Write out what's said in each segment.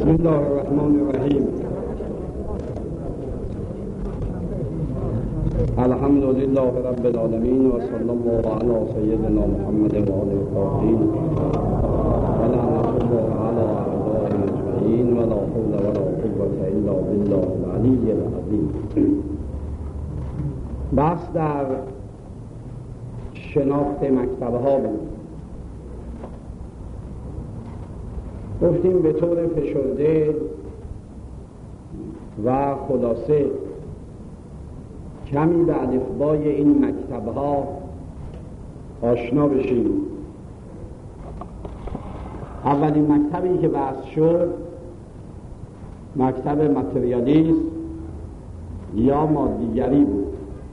بسم الله الرحمن الرحیم. الحمد لله رب العالمین و صلی الله علی سیدنا محمد و آله الطاهرین و لعنت الله علی اعدائهم اجمعین و لا حول و لا قوة الا بالله العلی العظیم. بحث در شناخت مکتبه ها بود. گفتیم به طور فشرده و خلاصه کمی به الفبای این مکتبه ها آشنا بشیم. اولین مکتبی که بحث شد مکتب ماتریالیسم یا مادیگری بود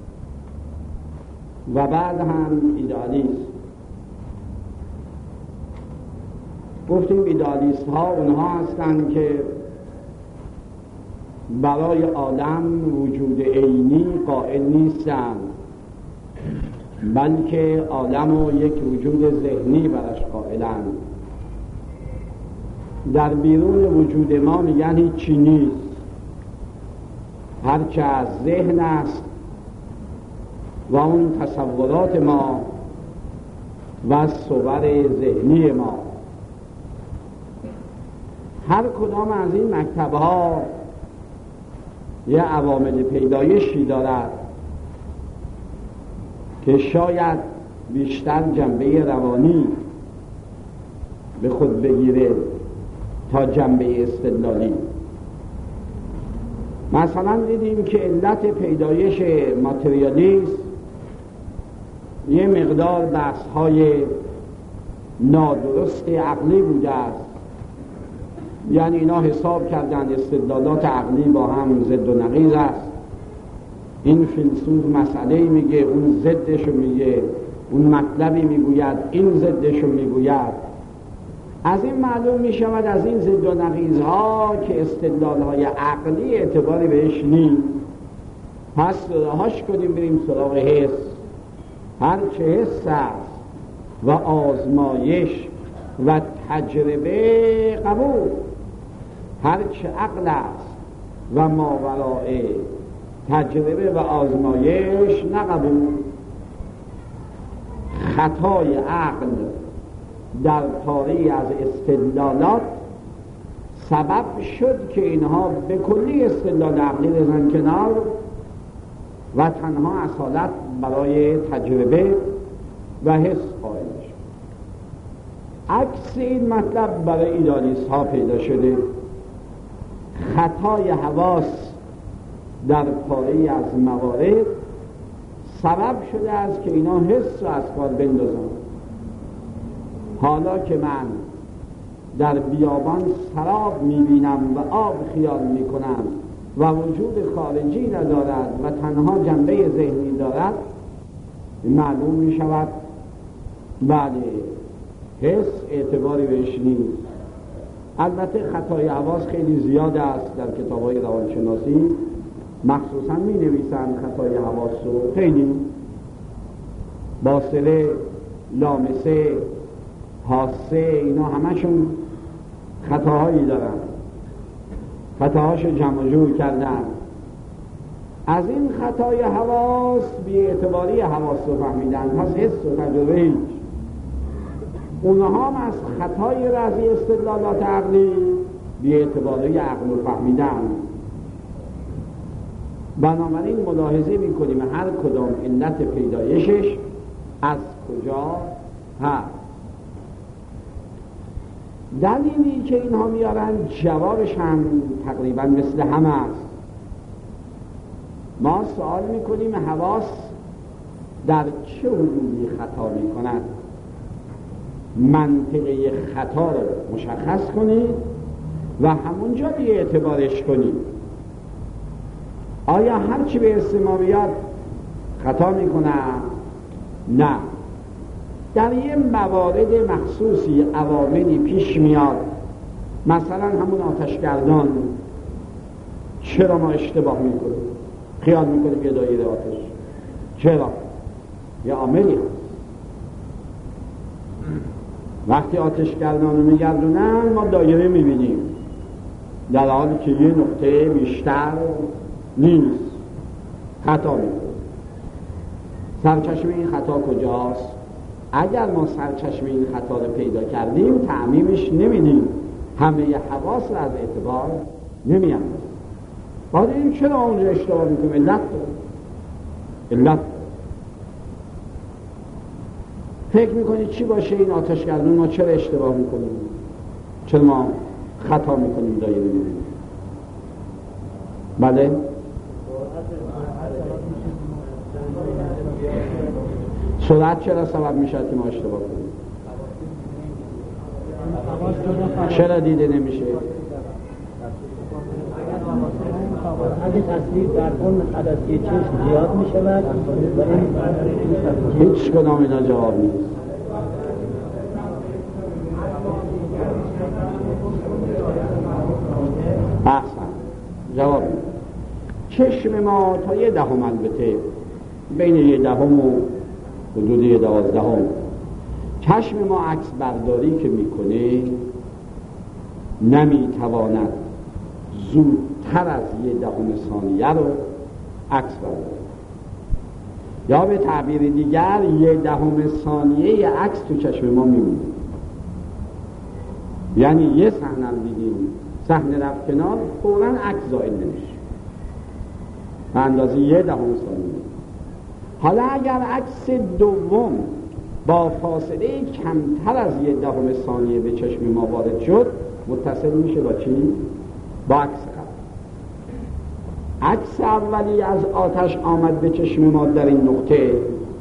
و بعد هم ایدئالیسم. گفتیم ایدئالیست ها اونها هستند که برای عالم وجود عینی قائل نیستند، بلکه عالم و یک وجود ذهنی برش قائلند. در بیرون وجود ما میگن هیچی نیست، هرچه از ذهن است و اون تصورات ما و صور ذهنی ما. هر کدام از این مکتب‌ها یه عوامل پیدایشی دارد که شاید بیشتر جنبه روانی به خود بگیره تا جنبه استدلالی. مثلا دیدیم که علت پیدایش ماتریالیسم یه مقدار بحث‌های نادرست عقلی بوده است. یعنی اینا حساب کردند استدلالات عقلی با هم ضد و نقیض است. این فیلسوف مسئله میگه، اون ضدشو میگه، اون مطلبی میگوید، این ضدشو میگوید. از این معلوم میشود از این ضد و نقیض ها که استدلالهای عقلی اعتباری بهش نیست. پس رهاش کنیم بریم سراغ حس. هر چه حس است و آزمایش و تجربه قبول، هرچه عقل است و ماوراء تجربه و آزمایش نقبول. خطای عقل در پاره از استدلالات سبب شد که اینها به کلی استدلال عقلی بزنن کنار و تنها اصالت برای تجربه و حس قائل شد. عکس این مطلب برای ایدئالیست ها پیدا شده. خطای حواس در پاره از موارد سبب شده است که اینا حس و از کار بندازن. حالا که من در بیابان سراب میبینم و آب خیال میکنم و وجود خارجی ندارد و تنها جنبه ذهنی دارد، معلوم میشود بله حس اعتباری بهش نیست. البته خطای حواس خیلی زیاد است. در کتاب‌های روانشناسی مخصوصا می نویسند خطای حواس رو خیلی باصله، لامسه، حاسه، اینا همشون خطاهایی دارن. خطاهاشو جمع جور کردن. از این خطای حواس بی اعتباری حواس رو فهمیدن، پس حس و تجربه هیچ. اونها هم از خطای رازی استدلالات عقلی بی اعتباری عقل رو فهمیدن. بنابراین ملاحظه میکنیم هر کدام علت پیدایشش از کجا هست. دلیلی که اینها میارن جوابش هم تقریبا مثل هم است. ما سوال میکنیم حواس در چه حدودی خطا میکنند؟ منطقه خطا رو مشخص کنید و همونجا بی اعتبارش کنید. آیا هرچی به استماع بیاد خطا میکنه؟ نه. در یه موارد مخصوصی عواملی پیش میاد. مثلا همون آتشگردان، چرا ما اشتباه میکنیم؟ خیال میکنیم یه دایره آتش. چرا؟ یه عاملی هست. وقتی آتشگردان رو میگردونن ما دایره میبینیم. در حالی که یه نقطه بیشتر نیست، خطا میکنه. سرچشمه این خطا کجاست؟ اگر ما سرچشمه این خطا رو پیدا کردیم تعمیمش نمیدیم، همه حواس رو از اعتبار نمیاندازیم. بعد این چرا اونجا اشتباه میکنیم؟ علت داره. فکر میکنید چی باشه این آتشگردون؟ ما چرا اشتباه میکنیم؟ چرا ما خطا میکنیم دایره میکنیم؟ بله؟ سرعت چرا سبب میشه که ما اشتباه کنیم؟ چرا دیده نمیشه؟ اگه تصویر در اون حدثی چشم زیاد میشود و هیچ کدام اینا جواب نیست. احسن جواب نیست. چشم ما تا 1/10 البته بین 1/10 و حدود 11 چشم ما عکس برداری که میکنه نمیتواند زودتر از 1/10 ثانیه رو عکس برداره، یا به تعبیر دیگر 1/10 ثانیه عکس تو چشم ما میمونه. یعنی یه صحنه رو دیدیم، صحنه رفت کنار، فوراً عکس زائل نمیشه به اندازه 1/10 ثانیه. حالا اگر عکس دوم با فاصله کمتر از 1/10 ثانیه به چشم ما وارد شد، متصل میشه با چی؟ با عکس قبل. عکس اولی از آتش آمد به چشم ما در این نقطه،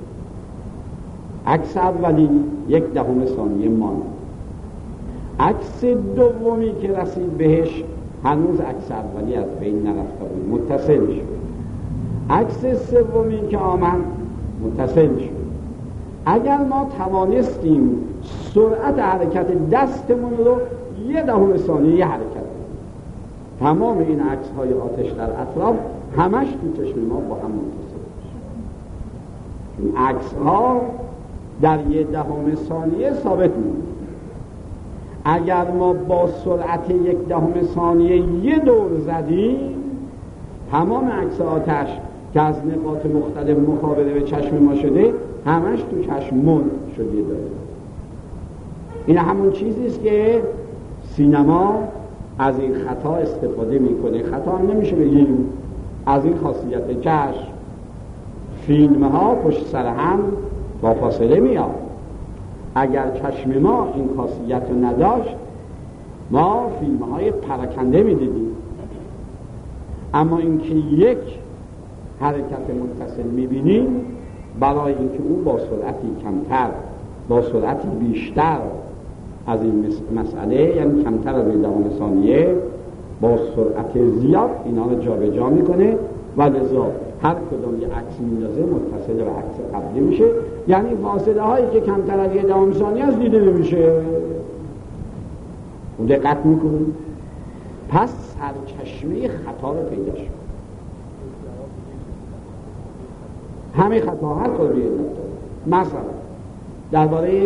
عکس اولی 1/10 ثانیه ماند. عکس دومی که رسید بهش هنوز عکس اولی از بین نرفته بود، متصل شد. عکس سومی که آمد متصل شد. اگر ما توانستیم سرعت حرکت دستمون رو 1/10 ثانیه حرکت کنیم، تمام این عکس های آتش در اطراف همش تو چشم ما با هم متصل میشه. این عکس ها در 1/10 ثانیه ثابت میمونه. اگر ما با سرعت 1/10 ثانیه یه دور زدیم، تمام عکس آتش که از نقاط مختلف مخابره به چشم ما شده همش تو چشم من شده داره. این همون چیزیست که سینما از این خطا استفاده میکنه. خطا نمیشه بگیم، از این خاصیت چشم فیلم ها پشت سر هم با فاصله میاد. اگر چشم ما این خاصیت رو نداشت، ما فیلم های پراکنده میدیدیم. اما اینکه یک حرکت متصل میبینیم، برای اینکه او با سرعتی کمتر با سرعتی بیشتر از این مسئله، یعنی کمتر از 1/10 ثانیه با سرعت زیاد اینا رو جا به جا میکنه و لذا هر کدام یه عکس میندازه متصل به عکس قبلی میشه. یعنی فاصله هایی که کمتر از 1/10 ثانیه از دیده نمیشه. اون دقت میکنیم. پس سرچشمه خطا رو پیدا شد. همه خطا هر کار بیه مثلا درباره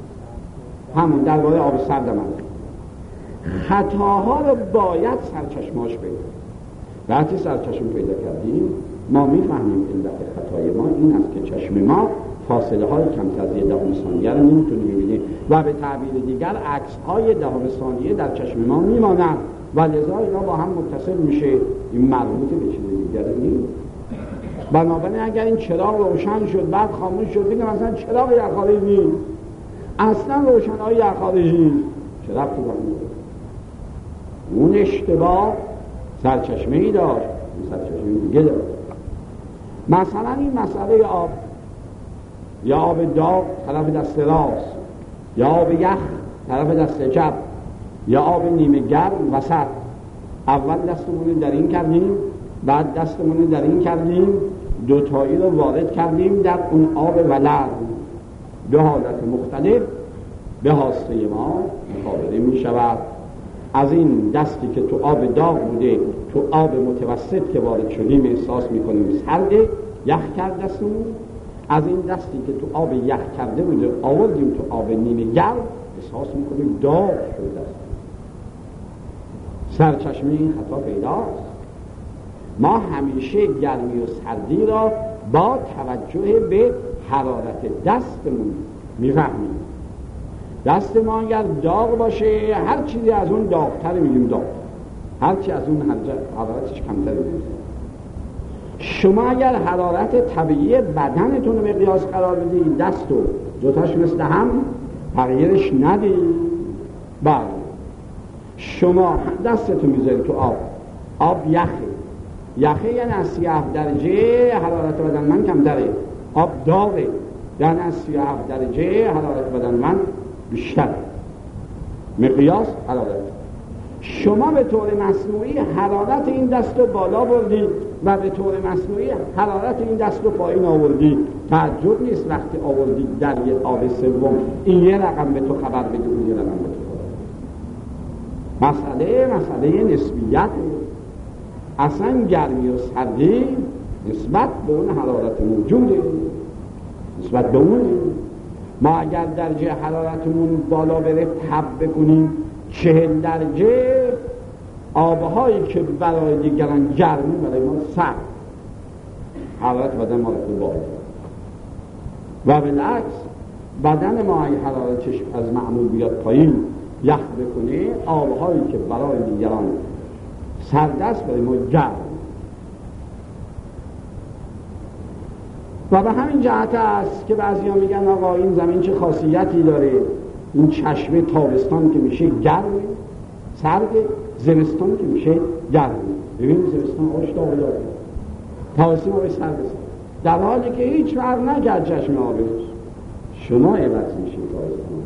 آب سرد من خطاها رو باید سرچشماش پیدا. وقتی سرچشم پیدا کردیم ما میفهمیم علت خطای ما این است که چشم ما فاصله های کمتر از 1/10 ثانیه رو نمیتونیم ببینیم و به تعبیر دیگر عکس های 1/10 ثانیه در چشم ما میمانند و لذا اینا با هم متصل میشه. این مربوط به چیز دیگر نیست. بنابراین اگر این چراغ روشن شد بعد خاموش شد، دیگه مثلا چراغ یخ‌خواری نیست، اصلا روشنایی یخ‌خواری نیست، چه ربطی داره؟ اون اشتباه سرچشمه‌ای داشت، این سرچشمه دیگه داشت. مثلا این مسئله آب، یا آب داغ طرف دست راست، یا آب یخ طرف دست چپ، یا آب نیمه گرم وسط. اول دستمون در این کردیم، بعد دستمون در این کردیم، دوتایی رو وارد کردیم در اون آب ولرم. به حالت مختلف به هاسته ما مخابره می شود. از این دستی که تو آب داغ بوده تو آب متوسط که وارد شدیم احساس می کنیم سرده، یخ کرد دستمون. از این دستی که تو آب یخ کرده بوده آوردیم تو آب نیمه گرم، احساس می کنیم داغ شده است. سرچشمه این خطا پیداست. ما همیشه گرمی و سردی را با توجه به حرارت دستمون میفهمیم. دست ما اگر داغ باشه هر چیزی از اون داغتر میگیم داغ، هر چی از اون حرارتش کمتر میگیم. شما اگر حرارت طبیعی بدنتون رو مقیاس قرار بدید، دست و دوتاش مثل هم تغییرش ندید، بله شما دستتون میذارید تو آب یخه یعنی از 37 درجه حرارت بدن من کمتره، آب داغه یعنی از 37 درجه حرارت بدن من بیشتره. مقیاس حرارت. شما به طور مصنوعی حرارت این دست رو بالا بردید و به طور مصنوعی حرارت این دست رو پایین آوردید. تعجب نیست وقتی آوردید در یه آب سوم این یه رقم به تو خبر بده، اون یه رقم به تو خبر. مسئله نسبیت. اصلا گرمی و سردی نسبت به اون حرارت موجوده، نسبت به اون. ما اگر درجه حرارتمون بالا بره تب بکنیم 40 درجه، آبهایی که برای دیگران گرمی برای ما سرد، حرارت بدن ما رفته بالا. و بالعکس بدن ما اگه حرارتش از معمول بیاد پایین یخ بکنه، آبهایی که برای دیگران سرد است برای ما گرم. و به همین جهت است که بعضیا میگن آقا این زمین چه خاصیتی داره، این چشمه تابستان که میشه گرم سرد، زمستان که میشه گرم. ببینید زمستان آبش داغ، تابستان آبش سرد، در حالی که هیچ فرق نکرد چشمه آبش. شما عوض میشید تابستان.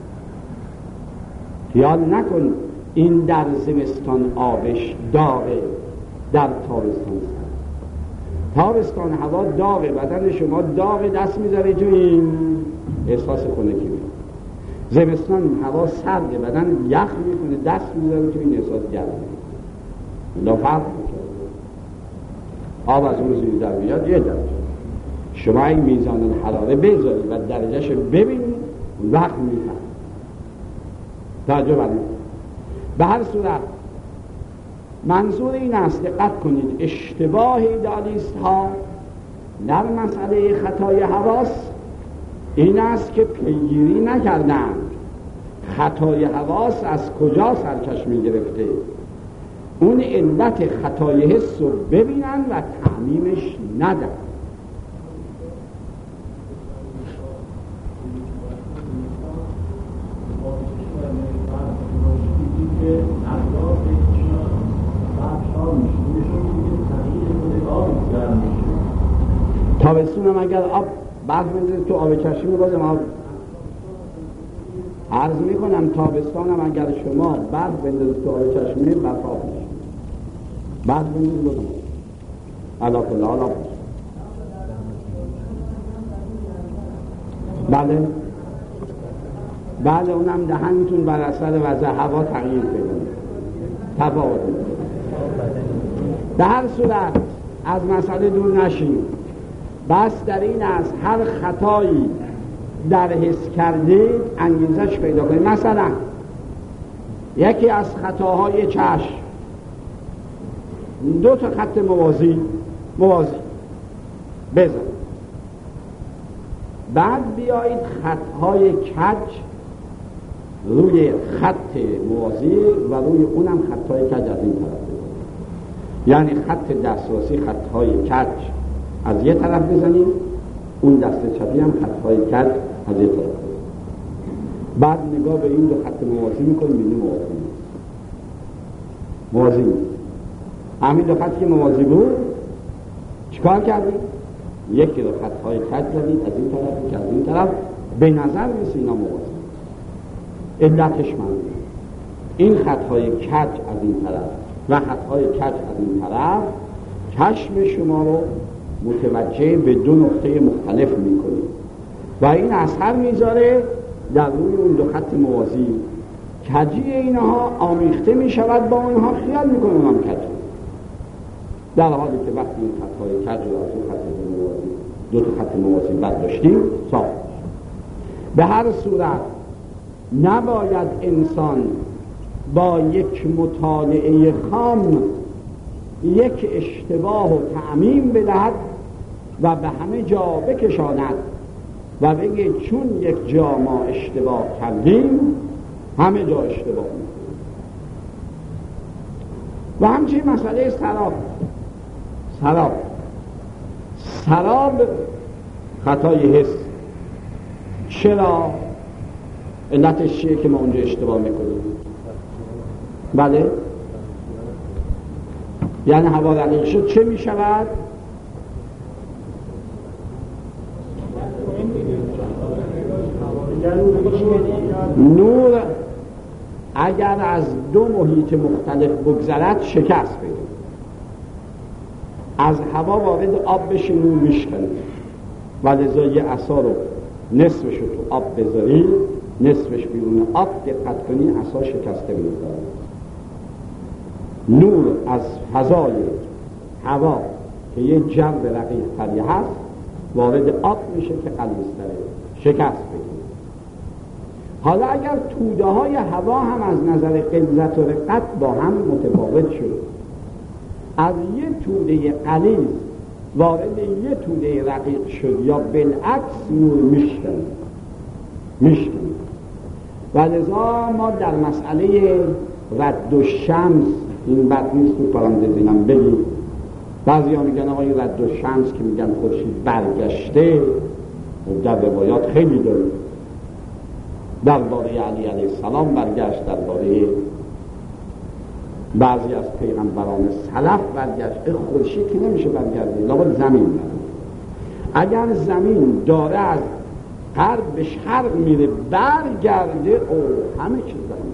خیال نکن این در زمستان آبش داغه، در تابستان سرد. تابستان هوا داغه، بدن شما داغه، دست میذاره تو این احساس خنکی میکنه. زمستان هوا سرده، بدن یخ میکنه، دست میذاره تو این احساس گرم میکنه. فرق میکنه. آب از اون زیر در بیاد یه درجه. شما این میزان حراره بذارید و درجهش ببینید، وقت میفهم. توجه برید. به هر صورت منظور این است، دقت کنید، اشتباه ایدالیست ها در مسئله خطای حواس این است که پیگیری نکردند خطای حواس از کجا سرچشمه گرفته، اون علت خطای حس رو ببینن و تعمیمش ندن. تابستون هم اگر آب برف بندازید تو آب چشمی بازم آب. عرض میکنم تابستان هم اگر شما برف بندازید تو آب چشمی برف آب میشه. برف بندازید بازم علا کل حال آب میشه. بله اونم دهنتون بر اثر وضع هوا تغییر پیدا تفاوت میکنه. به هر صورت از مسئله دور نشیم. بس در این است هر خطایی در حس کردید انگیزش پیدا کنید. مثلا یکی از خطاهای چشم، دو تا خط موازی بزن، بعد بیایید خطهای کج روی خط موازی و روی اونم خطهای کج از این طرف بزنید. یعنی خط دسترسی خطهای کج از یه طرف بزنید، اون دست چپی هم خطهای کج از یه طرف بزنید. بعد نگاه به این دو خط موازی میکنید، میبینید موازی همین دو خط که موازی بود چیکار کردید؟ یکی رو خطهای کج زدید از این طرف که از این طرف، به نظر میسه اینا موازی. علتش من این خطهای کج از این طرف و خطهای کج از این طرف چشم شما رو متوجه به دو نقطه مختلف میکنه و این اثر میذاره در روی اون دو خط موازی. کجی اینها آمیخته میشود با اونها، خیال میکنه اونها کجی، در حالی که وقتی این خطهای کج رو از اون خط موازی دو تا خط موازی برداشتیم صاف. به هر صورت نباید انسان با یک مطالعه خام یک اشتباه و تعمیم بدهد و به همه جا بکشاند و بگه چون یک جا ما اشتباه کردیم همه جا اشتباه میکنیم. و همچنین مسئله سراب خطای حس. چرا؟ علتش چیه که ما اونجا اشتباه میکنیم؟ بله؟ یعنی هوا رقیق شد چه میشود؟ نور اگر از دو محیط مختلف بگذرد شکست پیدا، از هوا وارد آب بشه نور میشکنه و لذا یه عصا رو نصفش رو تو آب بذاری نصفش بیرون آب، دقت کنی عصا شکسته میشه. نور از فضای هوا که یه جو رقیق تری هست وارد آب میشه که غلیظ‌تره، شکست پیدا. حالا اگر توده های هوا هم از نظر غلظت و رقت با هم متفاوت شد، از یه توده غلیظ وارد یه توده رقیق شد یا بالعکس، نور میشکنه. و لذا ما در مسئله رد الشمس، این بد نیست تو پرانتز اینم بگیم، بعضی ها میگن آقای رد الشمس که میگن خورشید برگشته، در روایات خیلی داره، درباره علی علیه السلام برگشت، درباره بعضی از پیغمبران سلف برگشت. خورشید که نمیشه برگرده، لابد زمین برگرده. اگر زمین داره از غرب به شرق میره برگرده، او همه چیز زمین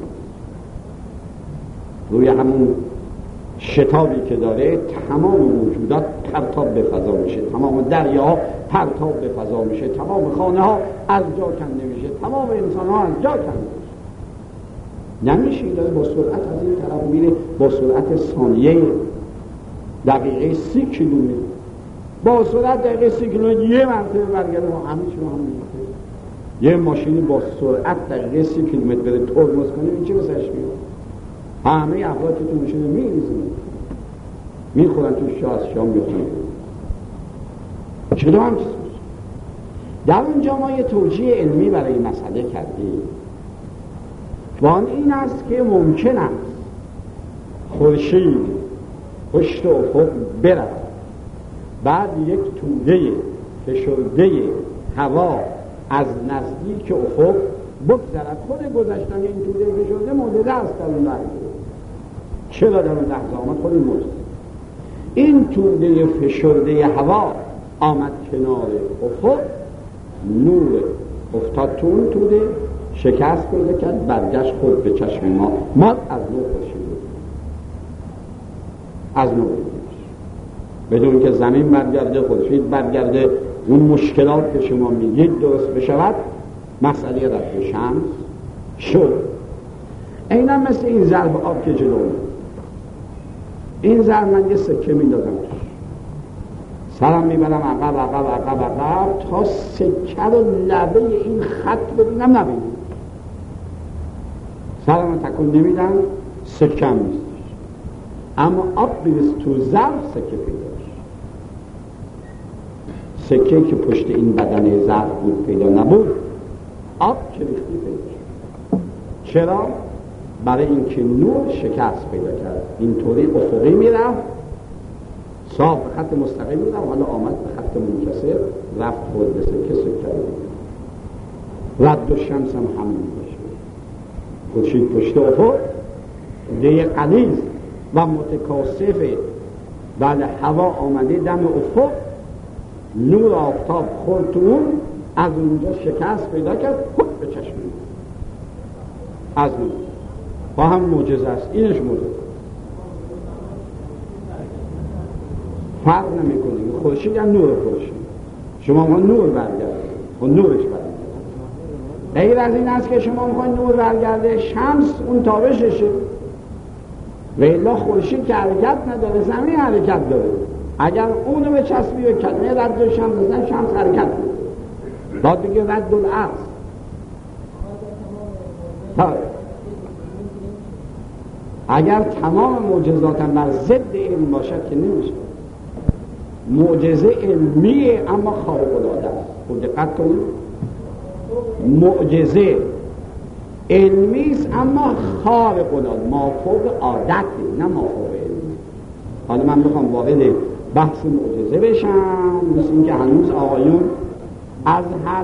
روی همون شتابی که داره تمام موجودات پرتاب به فضا میشه، تمام دریاها پرتاب به فضا میشه، تمام خانه ها از جا کنده میشه، تمام انسان ها از جا کنده نمیشه. داره با سرعت از این طرف میره، با سرعت ثانیه دقیقه 30 کیلومتر، با سرعت دقیقه 30 کیلومتر یه مرتبه برگرده. ما همه چی رو هم میگه یه ماشینی با سرعت دقیقه 30 کیلومتر بره ترمز کنه، این چه بسش میاد؟ همه افراد که تو ماشین میخورن تو شاه، از شام بیفتن. چرا هم چیز میشه؟ در اونجا ما یه توجیه علمی برای این مسئله کردیم و آن این است که ممکن است خورشید پشت افق برود، بعد یک توده فشرده هوا از نزدیک افق بگذرد. خود گذشتن این توده فشرده معجزه است در اون لحظه. چرا در اون لحظه آمد؟ خود معجزه. این توده فشرده هوا آمد کنار افق، نور افتاد تو اون توده، شکست پیدا کرد، برگشت خود به چشم ما از نور خورشید از نور بدون که زمین برگرده، خورشید برگرده، اون مشکلات که شما میگید درست بشود، مسئله رد شمس شد. اینم مثل این ظرف آب که جلو این ظرف، من یه سکه میدادم سرم میبرم عقب تا سکه رو لبه این خط ببینم، نبینم، سرم تکون نمیدم، سکه هم نیستش. اما آب بیرست تو ظرف، سکه پیداش. سکه که پشت این بدن ظرف بود پیدا نبود، آب که ریختی پیدا. چرا؟ برای اینکه نور شکست پیدا کرد، اینطوری افقی میرفت، صاف خط مستقیم میرفت، حالا آمد به خط منکسر، رفت خود به سکه، سکه رد الشمس هم همین باشه. خورشید پشت افق، ده غلیظ و متکاثف، بعد هوا آمده دم افق، نور آفتاب خورد تو اون، از اونجا شکست پیدا کرد، خود به چشم از نور. با هم معجزه است، اینش معجزه. فرق نمی کنه، خورشید یا نور خورشید. شما ما نور برگرده و نورش برگرده. غیر از این است که شما میخواین نور برگرده، شمس اون تابششه، و الا خورشید که حرکت نداره، زمین حرکت داره. اگر اونو به چسبی و کلمه رد الشمس بزن، شمس حرکت داره. باید بگه رد الارض. اگر تمام معجزاتم بر ضد علم باشد که نمیشه. معجزه علمیه اما خارق العاده است. خوب دقت کنید، معجزه علمی است اما خارق العاده، مافوق عادت، نه مافوق علمی. حالا من بخوام وارد بحث معجزه بشم، مثل اینکه هنوز آقایون از هر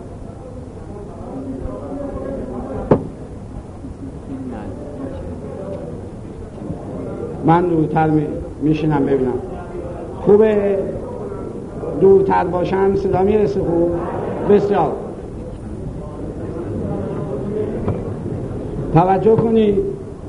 من دورتر میشینم ببینم خوبه، دورتر باشم صدا میرسه خوب؟ بسیار توجه کنید.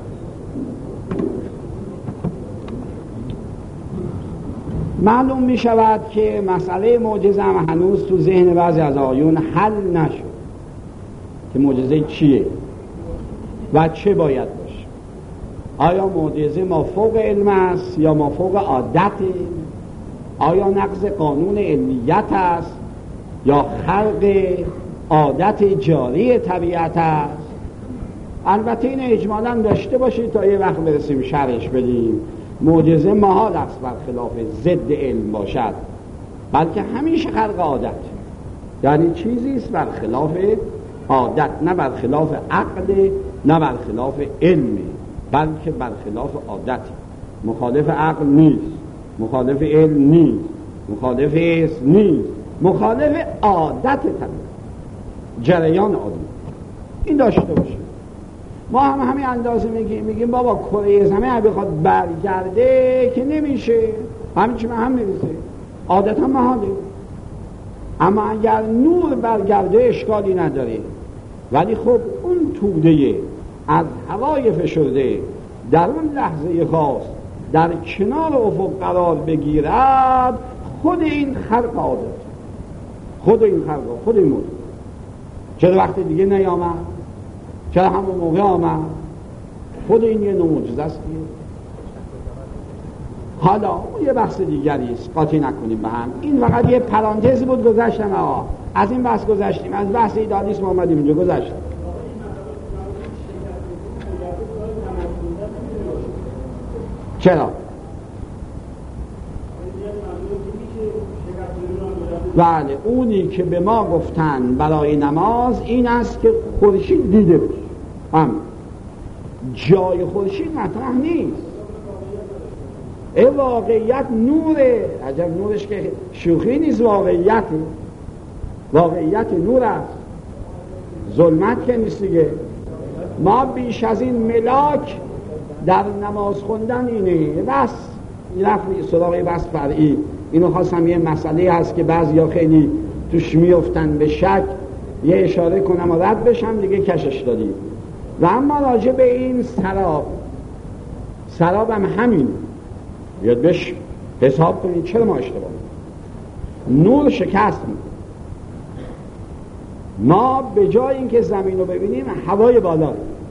معلوم می شود که مسئله معجزه هم هنوز تو ذهن بعضی از آقایون حل نشد که معجزه چیه و چه باید باشه. آیا معجزه مافوق علم است یا مافوق عادت؟ آیا نقض قانون علمیت است یا خلق عادت جاری طبیعت است؟ البته این اجمالا داشته باشید تا یه وقت برسیم شرحش بدیم. معجزه محال است برخلاف ضد علم باشد، بلکه همیشه خلق عادت، یعنی چیزی است برخلاف عادت، نه برخلاف عقل نه برخلاف علم، بلکه برخلاف عادت. مخالف عقل نیست، مخالف علم نیست، مخالف حس نیست، مخالف عادت طبیعت، جریان عادی. این داشته باشید. ما هم همین اندازه میگیم بابا کره زمین اگه بخواد برگرده که نمیشه، همین چی هم نمیشه، عادت هم محاله. اما اگر نور برگرده اشکالی نداره، ولی خب اون توده از هوای فشرده در اون لحظه خاص در کنار افق قرار بگیرد، خود این خلق عادت، خود این خلق، خود این مورد. چرا وقت دیگه نیامد؟ چرا همون موقع آمد؟ خود این یه نوع معجزه است. حالا اون یه بحث دیگری است، قاطی نکنیم به هم. این فقط یه پرانتز بود، گذشتم آقا، از این بحث گذشتیم، از بحث ایدالیسم آمدیم اینجا، گذشتیم. چرا؟ بله، اونی که به ما گفتن برای نماز این است که خورشید دیده بشه. جای خورشید مطرح نیست. واقعیت نوره، عجب نورش که شوخی نیست، واقعیت نور است، ظلمت که نیست دیگه. ما بیش از این ملاک در نماز خوندن اینه. بس رفت سراغ بس فرعی. اینو خواستم، یه مسئله هست که بعضیا خیلی توش میافتن به شک، یه اشاره کنم و رد بشم دیگه، کشش دادیم. و اما راجع به این سراب هم همین یاد بش حساب کنید. چرا ما اشتباه نور شکست ما به جای اینکه زمین رو ببینیم هوای بالا،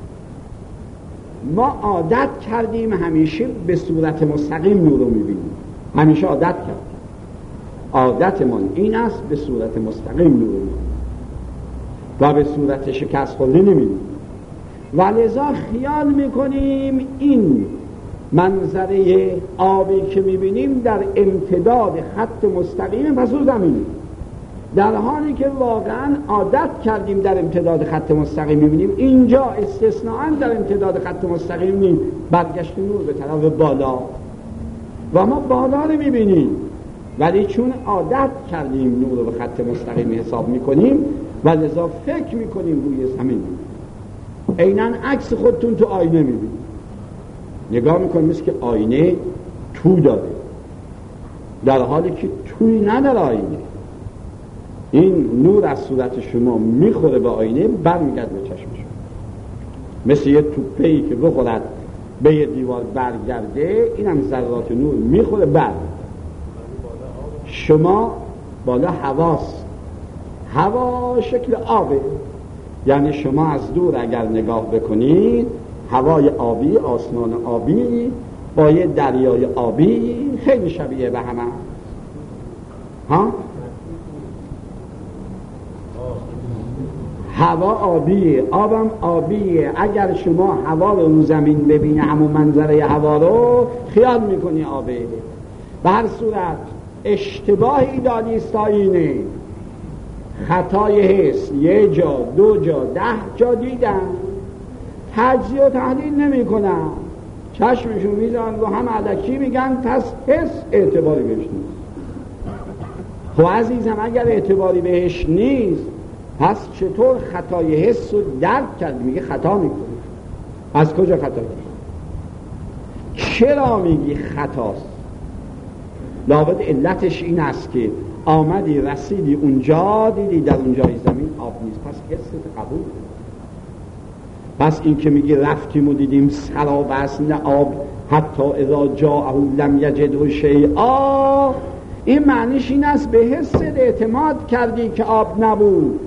ما عادت کردیم همیشه به صورت مستقیم نور رو میبینیم، همیشه عادت کردیم، عادتمان این است به صورت مستقیم نور رو میبینیم و به صورت شکست خورده نمیبینیم، و لذا خیال میکنیم این منظره آبی که میبینیم در امتداد خط مستقیم پس او زمینه، در حالی که واقعا عادت کردیم در امتداد خط مستقیم میبینیم. اینجا استثناءً در امتداد خط مستقیم نیست، برگشت نور به طرف بالا و ما بالا رو میبینیم، ولی چون عادت کردیم نور رو به خط مستقیم حساب میکنیم و لذا فکر میکنیم روی زمین. عیناً عکس خودتون تو آینه میبینید، نگاه میکنید مثل که آینه تو داره، در حالی که توی نداره آینه. این نور از صورت شما میخوره به آینه، برمیگرد به چشم شما، مثل یه توپه‌ای که بخورد به یه دیوار برگرده، این هم ذرات نور میخوره بر شما. بالا هواست، هوا شکل آبه، یعنی شما از دور اگر نگاه بکنید هوای آبی، آسمان آبی با یه دریای آبی خیلی شبیه به همه. هوا آبیه، آبم آبیه. اگر شما هوا رو زمین ببینی، همون منظره هوا رو خیال میکنی آبه. به هر صورت اشتباه ایدالیست ها اینه، خطای حس یه جا، دو جا، 10 جا دیدن، تجزیه و تحلیل نمی کنن، چشمشون میزن و هم علکی میگن، پس حس اعتباری بهش نیست. خب عزیزم اگر اعتباری بهش نیست، پس چطور خطای حس رو درک کرد؟ میگه خطا میکنه. از کجا خطا کرد؟ چرا میگی خطاست؟ لابد علتش این است که آمدی رسیدی اونجا، دیدی در اونجای زمین آب نیست، پس حست قبول. پس این که میگی رفتیم و دیدیم سراب است نه آب، حتی اذا جاءه لم یجده شیئا، این معنیش این است به حست اعتماد کردی که آب نبود.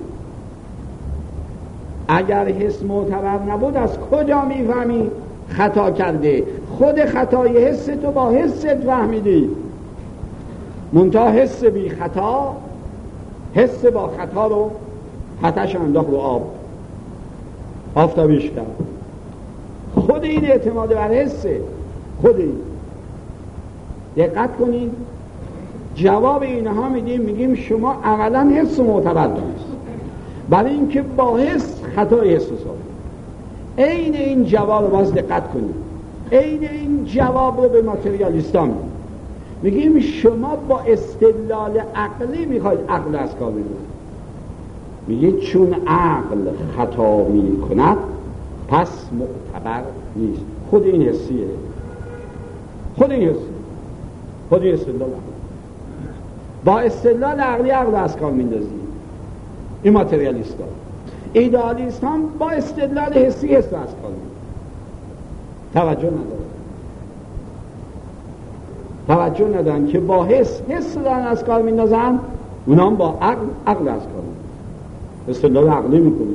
اگر حس معتبر نبود از کجا میفهمی خطا کرده؟ خود خطای حس تو با حست فهمیدی، منتها حس بی خطا، حس با خطا رو خطاش انداخت رو آب، آفتابیش کرد. خود این اعتماد بر حسه. خود این دقت کنید، جواب اینها میگیم شما اولا حس معتبر دانست، برای اینکه با حس خطای حس حساب. عین این جواب رو باز دقت کنید، عین این جواب رو به ماتریالیستان میگیم شما با استدلال عقلی میخواید عقل از کار ببرید. میگه چون عقل خطا میکند پس معتبر نیست. خود این حسیه، خود این حسیه، خود این استدلال عقلی. با استدلال عقلی عقل از کار میندازی. این ماتریالیست ها. ایدئالیست هم با استدلال حسی حس از کار میندازی. توجه ندارن که با حس دارن از کار میندازن، اونا هم با عقل از کار میندازن، استدلال عقلی میکنید.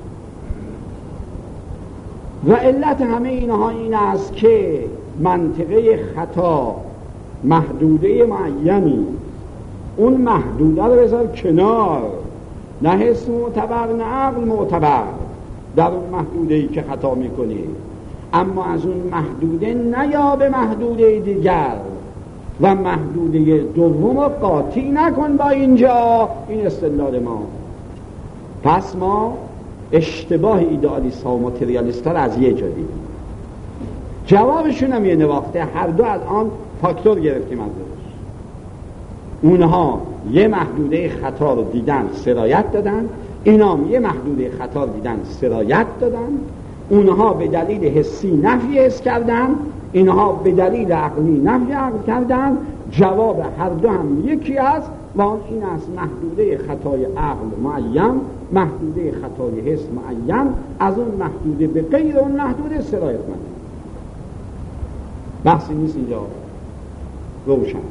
و علت همه اینها این است که منطقه خطا محدوده معینی، اون محدوده رو بذار کنار، نه حس معتبر نه عقل معتبر در اون محدوده‌ای که خطا میکنی، اما از اون محدوده نیا به محدوده دیگر و محدوده دوم رو قاطی نکن با اینجا. این استدلال ما. پس ما اشتباه ایدئالیست ها و ماتریالیست ها رو از یه جا دیدیم، جوابشون هم یه نواخته، هر دو از آن فاکتور گرفتیم از درش. اونها یه محدوده خطا رو دیدن سرایت دادن، اینا هم یه محدوده خطا رو دیدن سرایت دادن. اونها به دلیل حسی نفی حس کردن، اینها به دلیل عقلی نفی عقل کردن. جواب هر دو هم یکی است و این است محدوده خطای عقل معین، محدوده خطای حس معین، از اون محدوده به غیر اون محدوده سرایت کنه. بحثی نیست اینجا، روشن.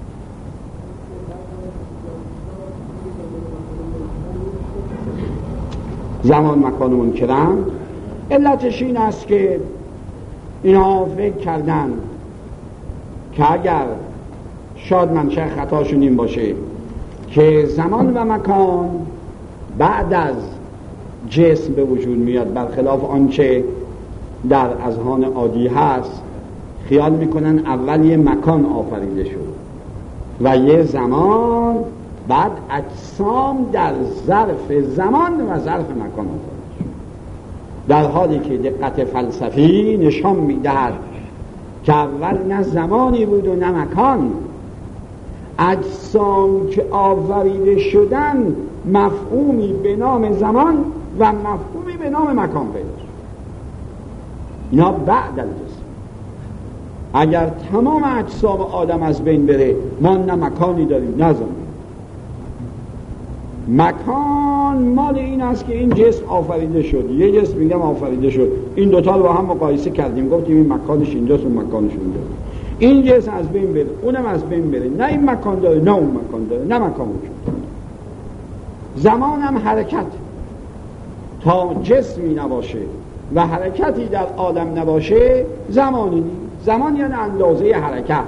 زمان مکان منکرن. علتش این است که اینها فکر کردن که اگر شاید منشأ خطاشون این باشه که زمان و مکان بعد از جسم به وجود میاد، برخلاف آنچه در اذهان عادی هست. خیال میکنن اول یه مکان آفریده شد و یه زمان، بعد اجسام در ظرف زمان و ظرف مکان آفریده شد، در حالی که دقت فلسفی نشان میدهد که اول نه زمانی بود و نه مکان. اجسام که آفریده شدن مفهومی به نام زمان و مفهومی به نام مکان پیدا شد. اینا بعد از جسم. اگر تمام اجسام آدم از بین بره، ما نه مکانی داریم نه زمان. مکان مال این است که این جسم آفریده شد. یه جسم میگم آفریده شد، این دوتا رو با هم مقایسه کردیم، گفتیم این مکانش اینجاست اون مکانش اونجاست. این جسم از بین بره، اونم از بین بره، نه این مکان داره نه اون مکان داره، نه مکان وجود. زمان هم حرکت، تا جسمی نباشه و حرکتی در عالم نباشه زمانی نیست. زمان یعنی اندازه حرکت.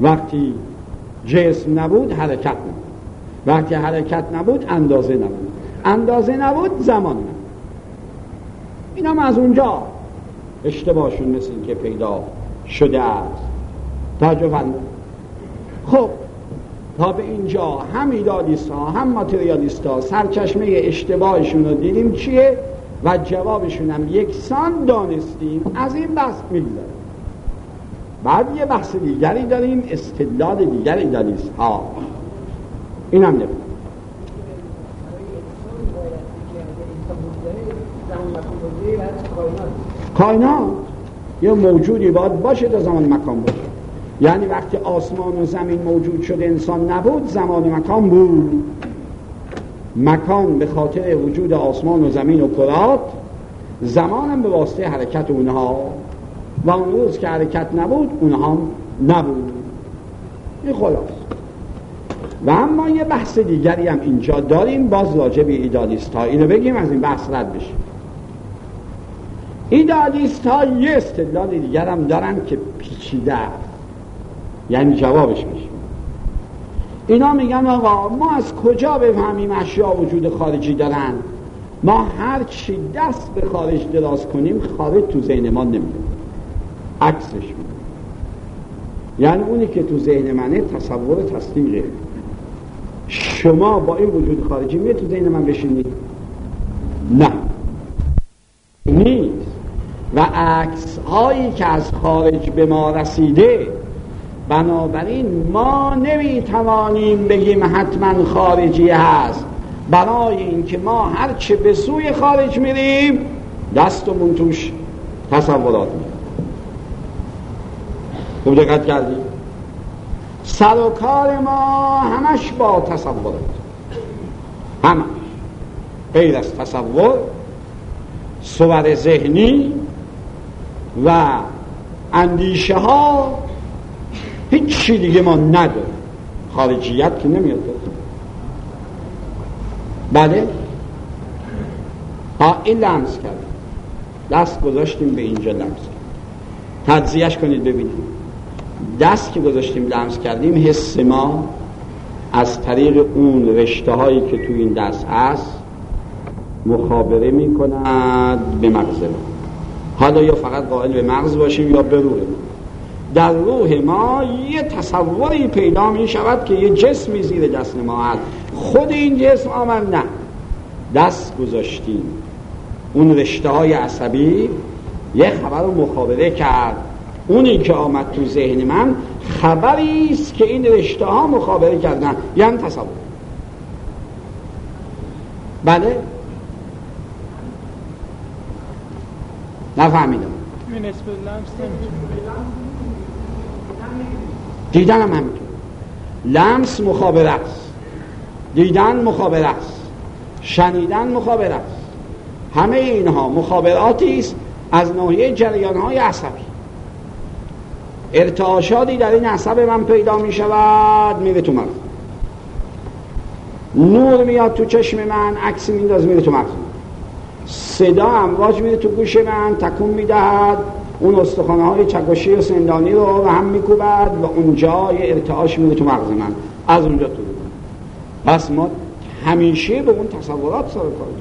وقتی جسم نبود حرکت نبود، وقتی حرکت نبود اندازه نبود. اندازه نبود زمان نبود. این هم از اونجا اشتباهشون مثل که پیدا شده است. توجه فرمایید. خب تا به اینجا هم ایدالیست ها هم ماتریالیست ها سرچشمه اشتباهشون رو دیدیم چیه و جوابشون هم یکسان دانستیم. از این بحث میگذاریم. بعد یه بحث دیگری داریم، استدلال دیگری ایدالیست ها. این هم نبود کائنات یه موجودی باید باشه تا زمان مکان باشه. یعنی وقتی آسمان و زمین موجود شد انسان نبود، زمان و مکان بود. مکان به خاطر وجود آسمان و زمین و کرات، زمان هم به واسطه حرکت اونها، و اون روز که حرکت نبود اونها هم نبود. این خلاص. و اما یه بحث دیگری هم اینجا داریم، باز راجع به ایدالیست ها. اینو بگیم از این بحث رد بشیم. ایدالیست ها یه استدلال دیگر هم دارن که پیچیده است، یعنی جوابش میشه. اینا میگن آقا ما از کجا بفهمیم اشیا وجود خارجی دارن؟ ما هر چی دست به خارج دراز کنیم خارج تو ذهن ما نمیاد، عکسش میاد. یعنی اونی که تو ذهن منه تصور تصدیقه. شما با این وجود خارجی میاد تو ذهن من بشینید؟ نه، نیست. و عکس هایی که از خارج به ما رسیده، بنابراین ما نمیتوانیم بگیم حتما خارجی هست. برای اینکه ما هرچه به سوی خارج میریم دستمون توش تصورات میاد. خوب دقت کردید؟ سر و کار ما همش با تصورات، همش غیر از تصور، صور ذهنی و اندیشه ها، هیچ چی دیگه ما نداریم. خارجیت که نمیاد. بله این لمس کرد، دست گذاشتیم به اینجا لمس کرد. تجزیهش کنید ببینید. دست که گذاشتیم لمس کردیم، حس ما از طریق اون رشته هایی که تو این دست هست مخابره می کند به مغز ما. حالا یا فقط قائل به مغز باشیم یا به روح ما. در روح ما یه تصوری پیدا می شود که یه جسمی زیر دست ما هست. خود این جسم آمد؟ نه، دست گذاشتیم، اون رشته های عصبی یه خبر رو مخابره کرد. اونی که آمد تو ذهن من خبری است که این رشته ها مخابره کردن، یعنی تصور. بله نفهمیدم. دیدن هم همینطور. لمس مخابره است، دیدن مخابره است، شنیدن مخابره است. همه اینها مخابراتی است از ناحیه جریان‌های عصبی. ارتعاشاتی در این عصب من پیدا می شود، میره تو مغز. نور میاد تو چشم من، عکس میندازه میره تو مغز. صدا امواج میره تو گوش من، تکون میدهد اون استخوان‌های چکشی و سندانی رو به هم میکوبد و اونجا یه ارتعاش میره تو مغز من، از اونجا تو میاد. پس ما همیشه به اون تصورات سر کار داریم.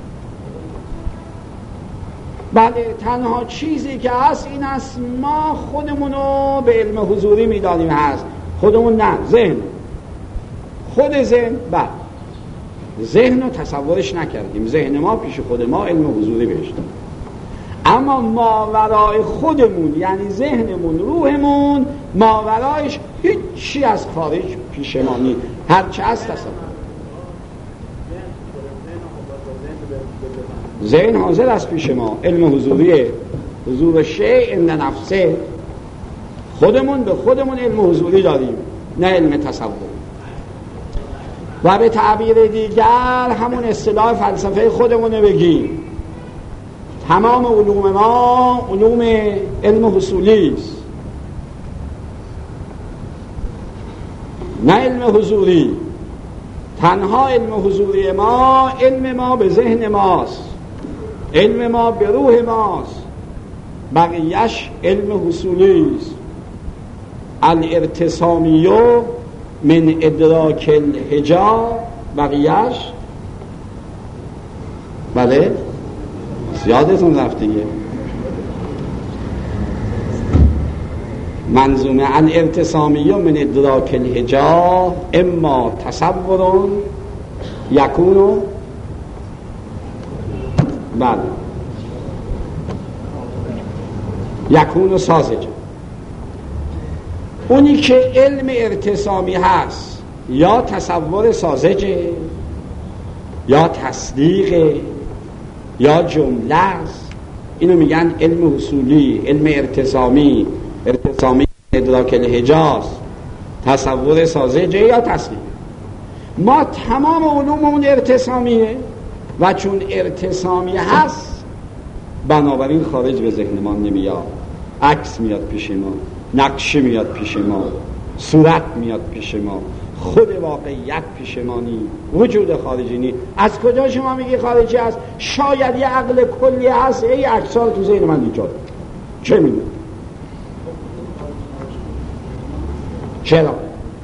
بله، تنها چیزی که هست این است ما خودمونو به علم حضوری میدانیم هست. خودمون نه، ذهن. خود ذهن، بله، ذهن رو تصورش نکردیم. ذهن ما پیش خود ما علم حضوری بهش داریم. اما ماورای خودمون، یعنی ذهنمون، روحمون، ماورایش هیچی از خارج پیش ما نیست. هرچه از تصور. ذهن حاضر است پیش ما، علم حضوریه. حضور شیء عند نفسه. خودمون به خودمون علم حضوری داریم، نه علم تصور. و به تعبیر دیگر همون اصطلاح فلسفه خودمونه بگیم، تمام علوم ما علوم علم حصولی است، نه علم حضوری. تنها علم حضوری ما، علم ما به ذهن ماست، علم ما به روح ماست، بقیهش علم حصولی است. الارتسامیو من ادراک الحجاب، بقیهش بله یادتون رفته دیگه. منظومه الارتسامی من ادراک الحجا اما تصور یکونو بله یکونو ساذجا. اونی که علم ارتسامی هست یا تصور ساذجه یا تصدیق یا جمله است، اینو میگن علم اصولی. علم ارتسامی ادراک الحجاز، تصور ساذجه یا تصدیق. ما تمام علوممون ارتسامیه و چون ارتسامی هست بنابراین خارج به ذهن ما نمیاد. عکس میاد پیش ما، نقشه میاد پیش ما، صورت میاد پیش ما، خود واقعیت پیش ما نی، وجود خارجی نی. از کجا شما میگی خارجی هست؟ شاید یه عقل کلی هست ای عکس‌ها تو ذهن من ایجاد. چه میدونی؟ چرا؟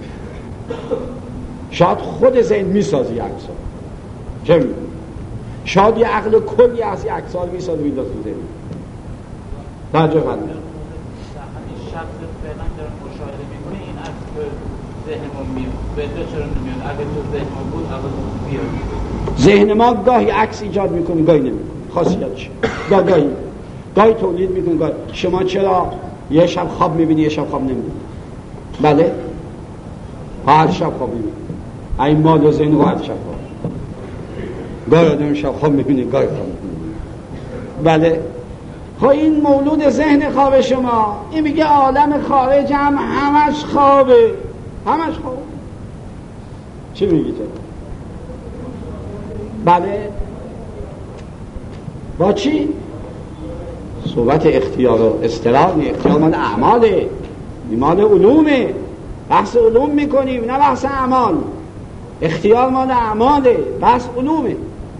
شاید خود ذهن میسازی عکس‌ها. چه میدونی؟ شاید یه عقل کلی هست یه عکس‌ها رو میسازی میدازی تو ذهن. توجه فرمایید. شخص فعلا داره مشاهده میکنه این عکس به ذهنمون میاد. به چرا نمیاد؟ اگه تو ذهنمون بود اول بیاد. ذهن ما گاهی عکس ایجاد میکنه گاهی نمیکنه. خاصیتش گاهی تولید میکنه گاهی. شما چرا یه شب خواب میبینی یه شب خواب نمیبینی؟ بله؟ هر شب خواب میبینی. این مال و ذهن هر شب خواب. گاهی آدم شب خواب میبینی گاهی خواب میبینی. بله؟ خب این مولود ذهن خواب شما. این میگه عالم خارج هم همش خوابه. همش خوابه. چی میگی تو؟ بله؟ با چی؟ صحبت اختیار و استرار. اختیار مال اعماله، مال علومه. بحث علوم میکنیم نه بحث اعمال. اختیار مال اعماله، بحث علومه.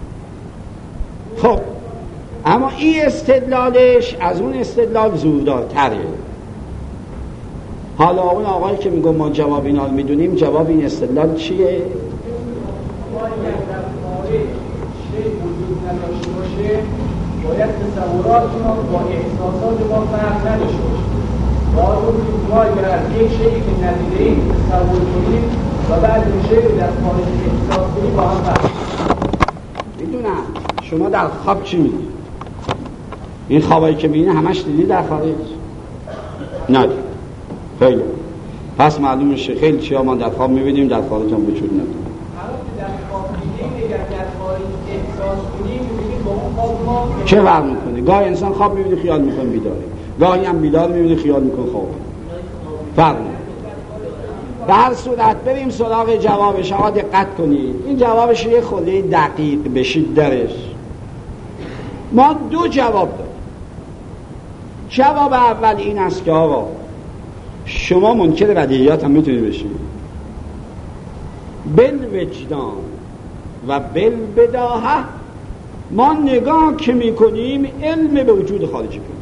خب اما این استدلالش از اون استدلال زوردارتره. حالا اون آقایی که میگم ما جواب اینا رو میدونیم، جواب این استدلال چیه؟ باید تصوراتون با احساسات ما فرق نداشته باشه. اگر از یک شیئی که ندیده‌ایم تصور کنیم و بعد اون شیئی در خارج احساس کنیم با هم فرق. میدونم شما در خواب چی میدید؟ این خوابایی که میبینی همش دیدی در خارج؟ ندید. خیلی پس معلوم میشه خیلی چیها ما در خواب میبینیم در خارج هم وجود نداره. در خواب می‌بینیم اگر در خارج احساس کنیم می‌بینیم با اون خواب ما چه فرق میکنه؟ گاهی انسان خواب میبینه خیال میکنه بیداره، گاهی هم بیدار میبینه خیال میکنه خوابه. فرق میکنه. به هر صورت بریم سراغ جوابش. آقا دقت کنید این جوابش یه خورده دقیق بشید درش. ما دو جواب داریم. جواب اول این است که آقا شما منکر بدیهیات هم میتونید بشید. بالوجدان و بالبداهه ما نگاه که میکنیم علم به وجود خارجی کنیم.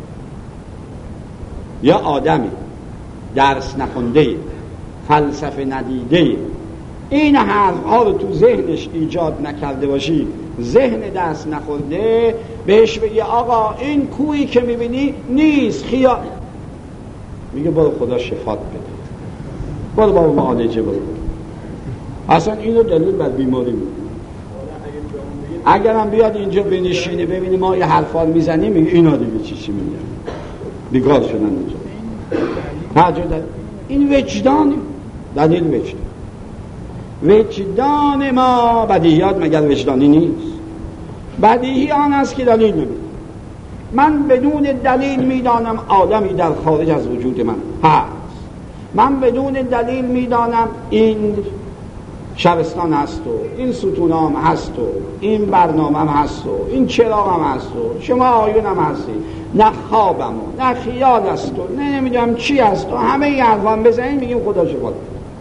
یا آدمی درس نخونده فلسفه ندیده این حرفها رو تو ذهنش ایجاد نکرده باشی، ذهن دست نخورده، بهش بگی آقا این کویی که میبینی نیست خیال، میگه برو خدا شفات بده، برو بابا معالجه برو. اصلا اینو دلیل بر بیماری میگه. اگرم بیاد اینجا بنشینه ببینی ما یه حرفا میزنیم میگه اینا دیگه چی میگن بیکار شدن اینجا. تعجب این وجدانی دلیل وجدان ما. بدیهیات مگر وجدانی نیست؟ بدیهی آن است که دلیل نمیده. من بدون دلیل میدانم آدمی در خارج از وجود من هست. من بدون دلیل میدانم این شبستان هست و این ستونام هست و این برنامه هست و این چراغم هست و شما آیونم هستی. نه خوابم و نه خیال هست و نه نمیدونم چی هست و همه این حرفان بزنیم میگیم خدا شفات.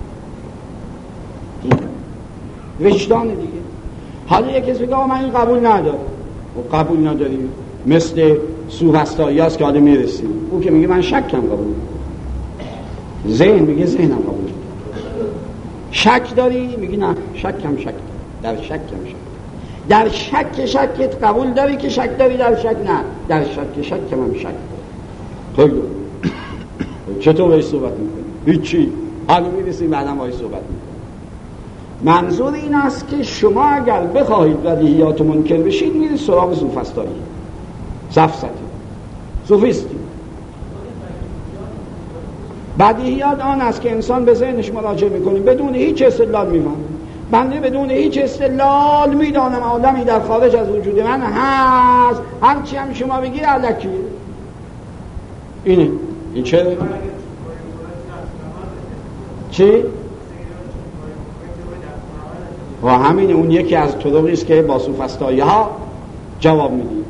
وجدان دیگه. حالا یک کسی بگه من این قبول ندارم و قبول نداریم مثل سوهستایی هست که حالا میرسیم. او که میگه من شکم قبول ذهن میگه ذهنم قبول. شک داری؟ میگی نه شکم در شکم. در شکت قبول داری که شک داری، در شک نه، در شک که من شک دارم. خیلی چطور باید صحبت میکنی؟ هیچی، حالا میرسیم بعدم باید صحبت میکنی. منظور این است که شما اگر بخواهید بدیهیات منکر بشید میرید سراغ سوفسطایی، سفسطه، سوفیستی. بدیهیات آن است که انسان به ذهنش مراجعه میکنه بدون هیچ استدلال میفهمه. بنده بدون هیچ استدلال میدانم آدمی در خارج از وجود من هست، هرچی هم شما بگی الکیه. اینه این چه؟ چی؟ و همین اون یکی از طرقی است که با سوفسطایی ها جواب میدید.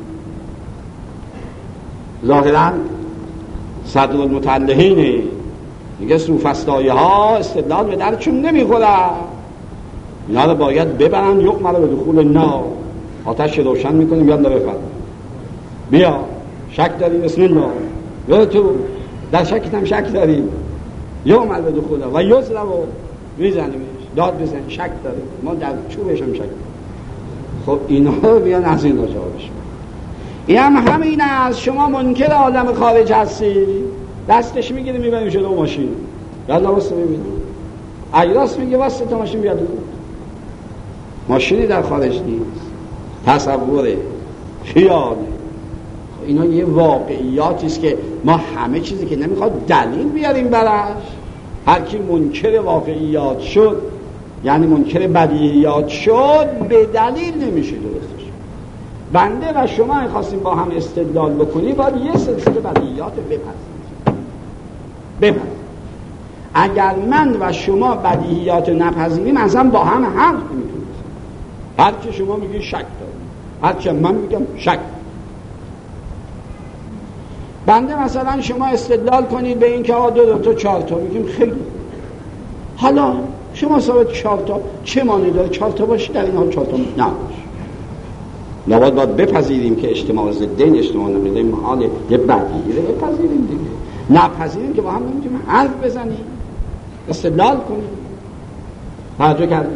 ظاهرا صدر المتعلهینه میگه سوفسطایی ها استدلال به درچون نمیخوره، اینا رو باید ببرن یقمر به دخول نار، آتش روشن میکنیم بیان رو بفرد. بیا شک داری بسم الله، یا تو در شکت هم شک داری یقمر به دخول و یزره و میزنیمش داد بزن شک داری، ما در چوبش هم شک داریم. خب اینا بیان از این جوابش. این همین از شما منکر عالم خارج هستی، دستش میگیری میبریم شده و ماشین یالا واسه ببینیم، اگه راست میگه واسه تا ماشین بیاد، ماشینی در خارج نیست، تصوره، خیاله. اینا یه واقعیاتی است که ما همه چیزی که نمیخواد دلیل بیاریم براش، هر کی منکر واقعیات شد یعنی منکر بدیهیات شد به دلیل نمیشه درستش. بنده و شما خواستیم با هم استدلال بکنیم باید یه سلسله بدیهیات بپذیریم. اگر من و شما بدیهیات نپذیریم اصلا با هم حرف نمیتونیم. هر چه شما میگی شک داریم، هر چه من میگم شک. بنده مثلا شما استدلال کنید به این که 2 تا 4 تا میگیم خیلی، حالا شما ثابت 4 تا چه معنی داره 4 تا باشه در این حال 4 تا نباشه. لابد باید بپذیریم که اجتماع ضدین اجتماع نقیضین محال یه بدیهی رو بپذیریم دیگه، نپذیریم که با هم نمیتونیم حرف بزنیم استدلال کنیم. توجه کردیم؟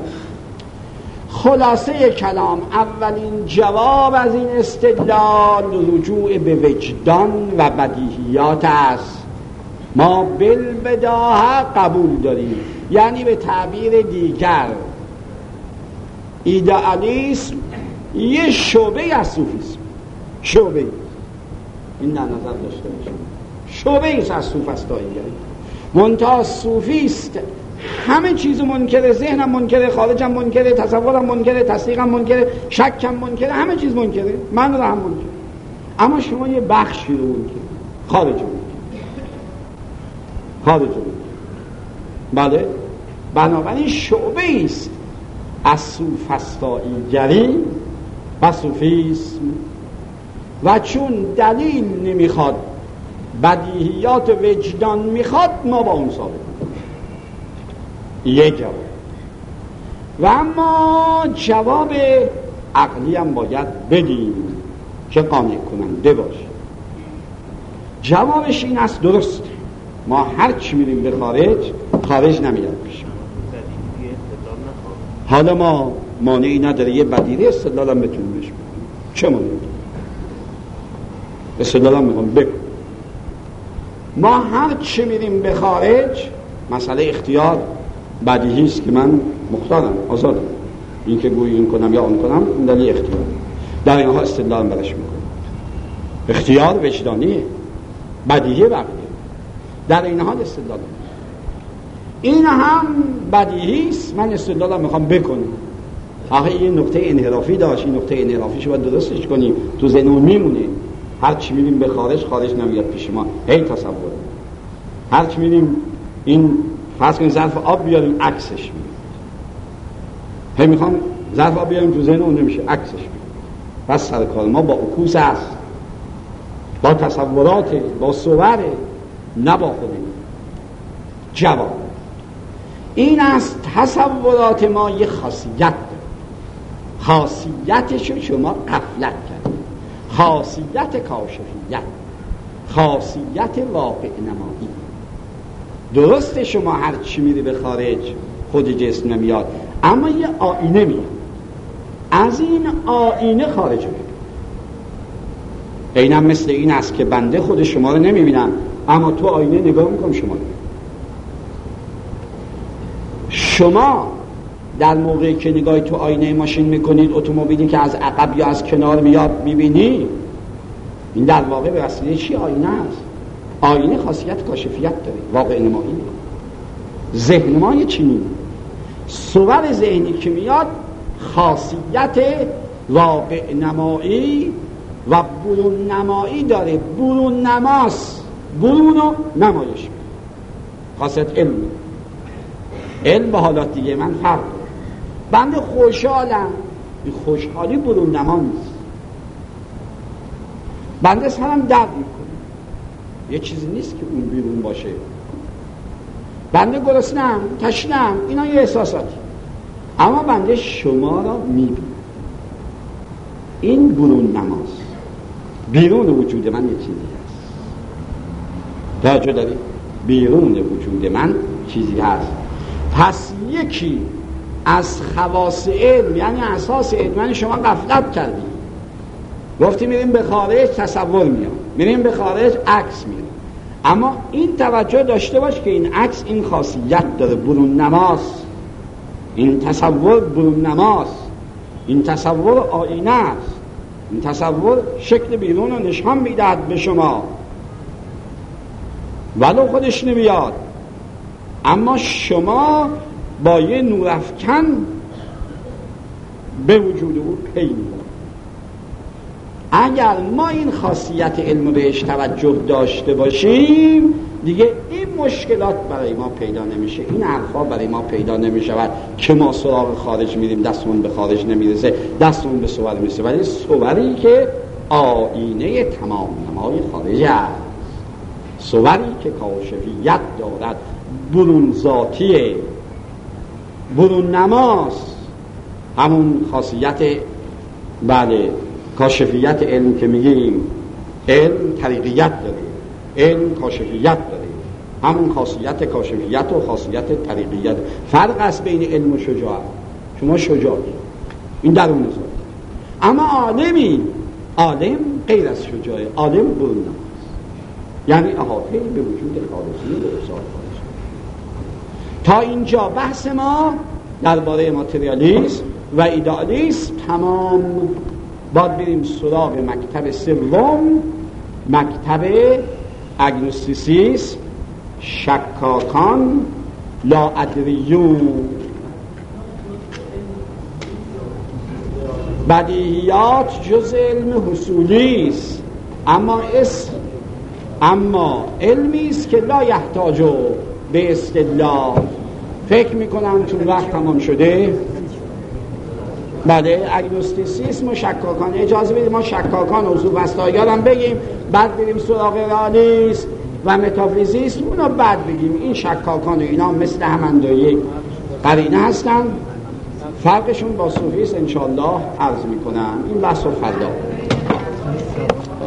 خلاصه کلام اولین جواب از این استدلال رجوع به وجدان و بدیهیات است. ما بالبداهه قبول داریم، یعنی به تعبیر دیگر ایدئالیسم یه شعبه از صوفیسم، شعبه این در نظر داشته باشیم، شعبه ایست از سوفسطایی. منتها صوفیست همه چیز منکر، ذهنم منکر، خارجم منکر، تصورم منکر، تصدیقم منکر، شکم منکر، همه چیز منکره، من رو هم منکر. اما شما یه بخشی رو منکر، خارج منکر. بله، بنابراین شعبه ایست از سوفسطایی گری و صوفیسم و چون دلیل نمیخواد بدیهیات وجدان میخواد ما با اون ثابت یه جواب. و اما جواب عقلی هم باید بدیم که قانع کننده باشه. جوابش این است درست ما هر چی میریم به خارج نمیاد پیش. حالا ما مانعی نداره یه بدیهی استدلال هم بتونیم بهش بکنیم. چه مانعی داره؟ استدلال هم میخوام بگم ما هر چی میریم به خارج، مسئله اختیار بدیهی است که من مختارم، آزادم، این که گویی این کنم یا اون کنم این دلیل اختیار، در اینها استدلال برش میکنم. اختیار وجدانیه، بدیهی بقیه، در این حال استدلال این هم بدیهی است. من استدلالم میخوام بکنم. آخه این نقطه انحرافی داشت، این نقطه انحرافیشو باید درستش کنیم، تو ذهنمون میمونه. هر چی میریم به خارج نمیاد پیش ما، هی تصور. هر چی میریم این فرض کنیم ظرف آب بیاریم عکسش میاد، هی میخوام ظرف آب بیاریم تو ذهنمون نمیشه، عکسش میاد. پس سر کار ما با عکوس است، با تصورات، با صور، نه با خودمون. جواب این است تصورات ما یه خاصیت داره، خاصیتشو شما غفلت کردید، خاصیت کاشفیت، خاصیت واقع نمایی. درسته شما هر چی میری به خارج خود جسم نمیاد، اما یه آینه میاد. از این آینه خارج میشه. اینم مثل این است که بنده خود شما رو نمیبینم، اما تو آینه نگاه میکنم شما رو. شما در موقعی که نگاهی تو آینه ماشین میکنید، اتومبیلی که از عقب یا از کنار میاد میبینی، این در واقع به وسیله چی آینه است؟ آینه خاصیت کاشفیت داره، واقع نمایی. ذهن ما یه چنین صور ذهنی که میاد خاصیت واقع نمایی و برون نمایی داره. برون نماست، برون و نمایش میده، خاصیت علم. علم با حالات دیگه من فرق داره. بنده خوشحالم، این خوشحالی برون نما نیست. بنده سرم درد میکنه، یه چیزی نیست که اون بیرون باشه. بنده گرسنم، تشنم، اینا یه احساساتی، اما بنده شما را میبینم. این برون نماست. بیرون وجود من یه چیزی هست. توجه داری؟ بیرون وجود من چیزی هست. پس یکی از خواص علم، یعنی اساس علم، یعنی شما غفلت کردید، گفتی میریم به خارج تصور میاد، میریم به خارج عکس میاد، اما این توجه داشته باش که این عکس این خاصیت داره، برون نماست. این تصور برون نماست، این تصور آینه است، این تصور شکل بیرون رو نشان میدهد به شما ولو خودش نمیاد، اما شما با یه نورافکن به وجود او پی میبرید. اگر ما این خاصیت علم بهش توجه داشته باشیم، دیگه این مشکلات برای ما پیدا نمیشه، این حرفا برای ما پیدا نمیشود که ما سراغ خارج میریم، دستمون به خارج نمیرسه، دستمون به صور میرسه، ولی صوری که آینه تمام نمای خارج است، صوری که کاشفیت دارد، برون ذاتیه، برون نماست. همون خاصیت بله کاشفیت علم که میگیم، علم طریقیت داره، علم کاشفیت داره. همون خاصیت کاشفیت و خاصیت طریقیت. فرق است بین علم و شجاعت. شما شجاعی، این درون ذات، اما عالم غیر از شجاعه، عالم برون نماست، یعنی احاطه به وجود خارجی به احساس خارجی. تا اینجا بحث ما درباره ماتریالیسم و ایدئالیسم تمام. باید بریم سراغ مکتب سوم، مکتب اگنوستیسیسم، شکاکان، لاادریون. بدیهیات جز علم حصولی است، اما علمی است که لا یحتاج به استدلال. فکر میکنم چون وقت تمام شده. بعد اگنوستیسیسم و شکاکان، اجازه بدید ما شکاکان و زوبستاییان هم بگیم، بعد بریم سراغ رئالیسم و متافیزیسم، اونا بعد بگیم. این شکاکان و اینا مثل همند و یک قرینه هستن، فرقشون با صوفیست انشاءالله عرض میکنم. این بحث و فردا